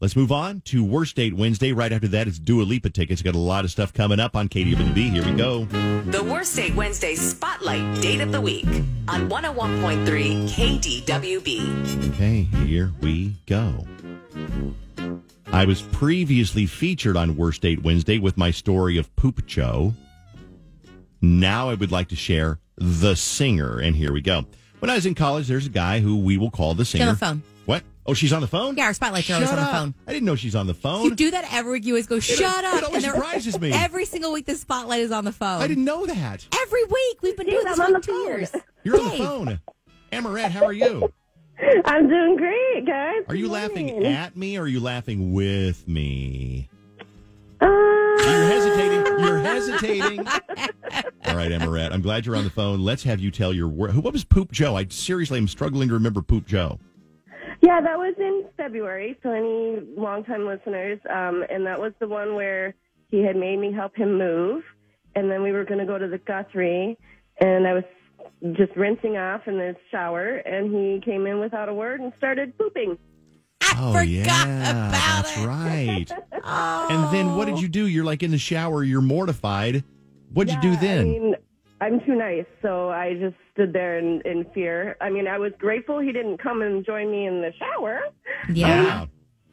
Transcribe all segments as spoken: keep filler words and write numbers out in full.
Let's move on to Worst Date Wednesday. Right after that, it's Dua Lipa tickets. Got a lot of stuff coming up on K D W B. Here we go. The Worst Date Wednesday Spotlight Date of the Week on one oh one point three K D W B. Okay, here we go. I was previously featured on Worst Date Wednesday with my story of Poop Joe. Now I would like to share the singer, and here we go. When I was in college, there's a guy who we will call the singer. She's on the phone. What? Oh, she's on the phone? Yeah, our spotlight girl is on the phone. I didn't know she's on the phone. You do that every week. You always go, shut up. It always And surprises me. Every single week, the spotlight is on the phone. I didn't know that. Every week. We've been doing this for two years. You're on the Dave. phone. Amaret, how are you? I'm doing great, guys. Are you Good laughing morning. at me or are you laughing with me? Uh, You're hesitating. You're hesitating. All right, Amaret, I'm glad you're on the phone. Let's have you tell your word. What was Poop Joe? I seriously am struggling to remember Poop Joe. Yeah, that was in February, so any longtime listeners, um, and that was the one where he had made me help him move, and then we were going to go to the Guthrie, and I was just rinsing off in the shower, and he came in without a word and started pooping. I Oh, forgot yeah, about that's it. right. Oh. And then what did you do? You're like in the shower. You're mortified. What'd you do Yeah, then? I mean, I'm too nice, so I just stood there in, in fear. I mean, I was grateful he didn't come and join me in the shower. Yeah.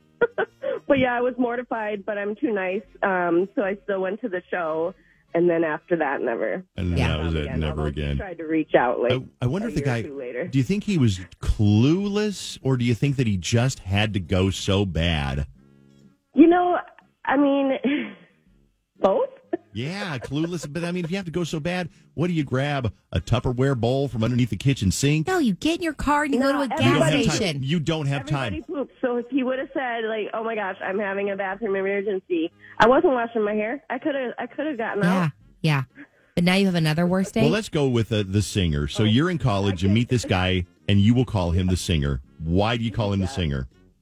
But yeah, I was mortified, but I'm too nice. Um, so I still went to the show. And then after that, never. And then Yeah. that was it. Again, Never although he again. tried to reach out like I, I wonder a if the year or guy, two later. do you think he was clueless or do you think that he just had to go so bad? You know, I mean, both. Yeah, clueless. But I mean, if you have to go so bad, what do you grab? A Tupperware bowl from underneath the kitchen sink? No, you get in your car and you No, go to a You don't gas have time. station. You don't have Everybody time. poops. So if he would have said like, "Oh my gosh, I'm having a bathroom emergency," I wasn't washing my hair. I could have. I could have gotten Yeah, out. yeah. But now you have another worst date? Well, let's go with uh, the singer. Oh, So you're in college, you meet this guy, and you will call him the singer. Why do you call him the singer?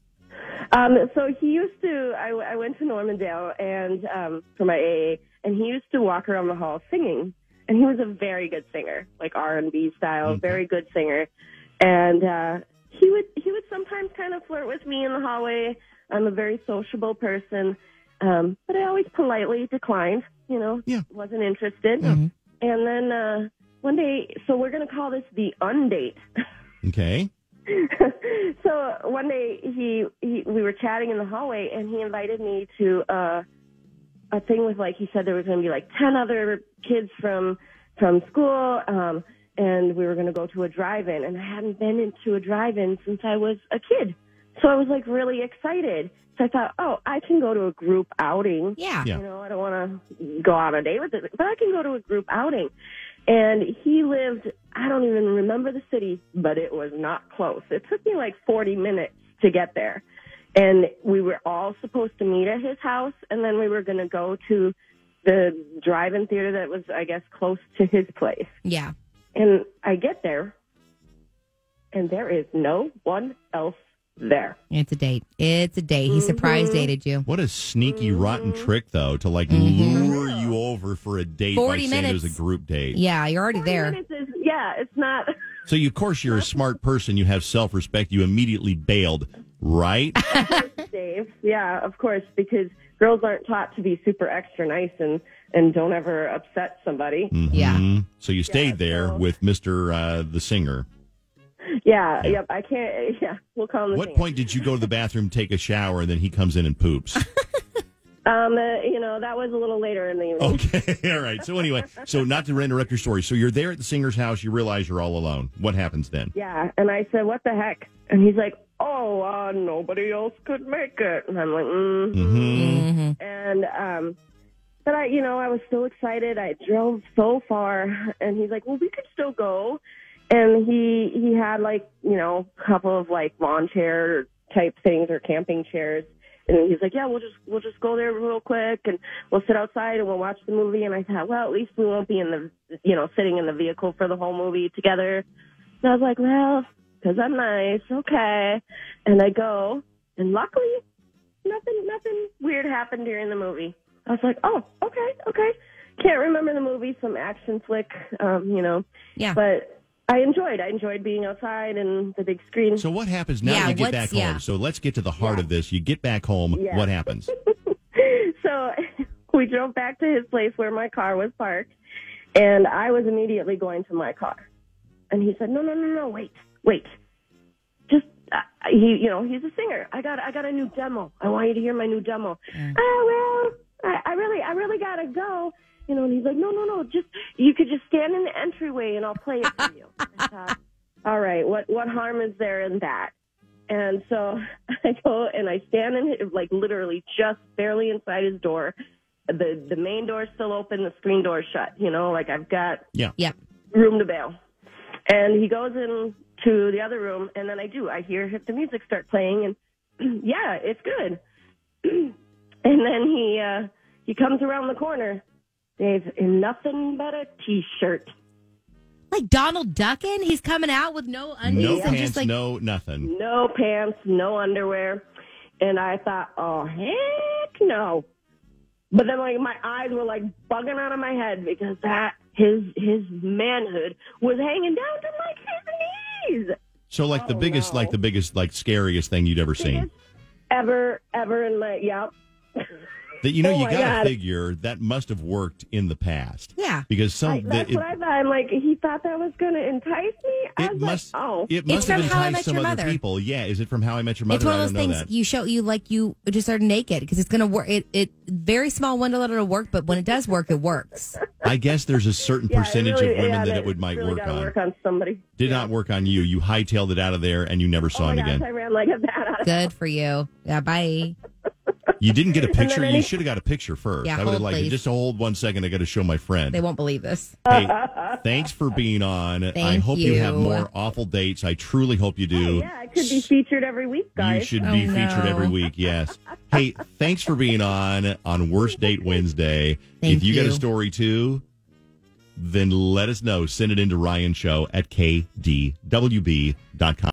Um, so he used to. I, I went to Normandale and um, for my A A, and he used to walk around the hall singing. And he was a very good singer, like R and B style, Okay. very good singer. And uh, he would he would sometimes kind of flirt with me in the hallway. I'm a very sociable person, um, but I always politely declined. You know, Yeah. wasn't interested. Mhm. And then uh, one day, so we're going to call this the undate. Okay. So one day he, he we were chatting in the hallway and he invited me to uh, a thing with like he said there was going to be like ten other kids from from school um, and we were going to go to a drive-in and I hadn't been into a drive-in since I was a kid. So I was like really excited. So I thought, oh, I can go to a group outing. Yeah. Yeah. You know, I don't want to go on a date with it, but I can go to a group outing. And he lived, I don't even remember the city, but it was not close. It took me like forty minutes to get there. And we were all supposed to meet at his house, and then we were going to go to the drive-in theater that was, I guess, close to his place. Yeah. And I get there, and there is no one else there. It's a date. It's a date. He surprise dated you. What a sneaky, rotten Mm-hmm. trick, though, to like Mhm. lure you over for a date by forty saying it was minutes. a group date. Yeah, you're already forty there. minutes is, yeah, it's not. So, you, of course, you're a smart person. You have self-respect. You immediately bailed, right? Dave. Yeah, of course, because girls aren't taught to be super extra nice and, and don't ever upset somebody. Yeah. Mhm. So you stayed Yeah, there so- with Mister Uh, the singer. Yeah, yep, I can't, yeah, we'll call him the What singer. point did you go to the bathroom, take a shower, and then he comes in and poops? Um, uh, you know, that was a little later in the evening. Okay, all right. So anyway, so not to interrupt your story. So you're there at the singer's house. You realize you're all alone. What happens then? Yeah, and I said, what the heck? And he's like, oh, uh, nobody else could make it. And I'm like, mm. Mm-hmm. hmm And, um, but I, you know, I was so excited. I drove so far, and he's like, well, we could still go. And he, he had like, you know, a couple of like lawn chair type things or camping chairs. And he's like, yeah, we'll just, we'll just go there real quick and we'll sit outside and we'll watch the movie. And I thought, well, at least we won't be in the, you know, sitting in the vehicle for the whole movie together. And I was like, well, because I'm nice. Okay. And I go, and luckily nothing, nothing weird happened during the movie. I was like, oh, okay, okay. Can't remember the movie, some action flick, um, you know. Yeah. But I enjoyed. I enjoyed being outside and the big screen. So what happens now Yeah, you get what's- back yeah. home? So let's get to the heart of this. You get back home. Yeah. What happens? So we drove back to his place where my car was parked, and I was immediately going to my car. And he said, "No, no, no, no, wait, wait. Just uh, he, you know, he's a singer. I got, I got a new demo. I want you to hear my new demo." Mm. Oh well, I, I really, I really gotta go. You know, and he's like, "No, no, no, just you could just stand in the entryway and I'll play it for you." I thought, all right, what, what harm is there in that? And so I go and I stand in, like, literally just barely inside his door. The the main door's still open, the screen door's shut. You know, like I've got Yeah. Yep. room to bail. And he goes into the other room, and then I do. I hear the music start playing, and yeah, it's good. And then he uh, he comes around the corner, Dave, in nothing but a T-shirt. Like Donald Duckin, he's coming out with no undies No and pants, just like no nothing. No pants, no underwear. And I thought, oh, heck no. But then, like, my eyes were, like, bugging out of my head because that, his his manhood was hanging down to, like, his knees. So like the Oh, biggest, no. like the biggest, like scariest thing you'd ever seen. Ever, ever in my, yep. That you know, Oh you my got to God. figure that must have worked in the past. Yeah. Because some I, that's the, it, what I thought. I'm like, he thought that was going to entice me? I it was must like, oh. it must have from How I enticed Met some Your other Mother. people. Yeah, is it from How I Met Your Mother? it's one of I those don't know things that. you show you like you just are naked because it's gonna work. It it very small window that it'll work, but when it does work, it works. I guess there's a certain Yeah, it percentage really- of women yeah, that it would might really work gotta on. work on somebody. Did not work on you. You hightailed it out of there, and you never saw Oh, him my gosh, again. I ran like a bat out of Good for you. Yeah. Bye. You didn't get a picture. then You any- should have got a picture first. Yeah, I would have hold, liked it. please. Just hold one second. I got to show my friend. They won't believe this. Hey, thanks for being on. I Thank hope you. have you. more awful dates. I truly hope you do. Yeah, I could be featured every week, guys. You should Oh, be no. featured every week, yes. Hey, thanks for being on on Worst Date Wednesday. Thank if you, got a you. story too, then let us know. Send it in to Ryan Show at K D W B dot com.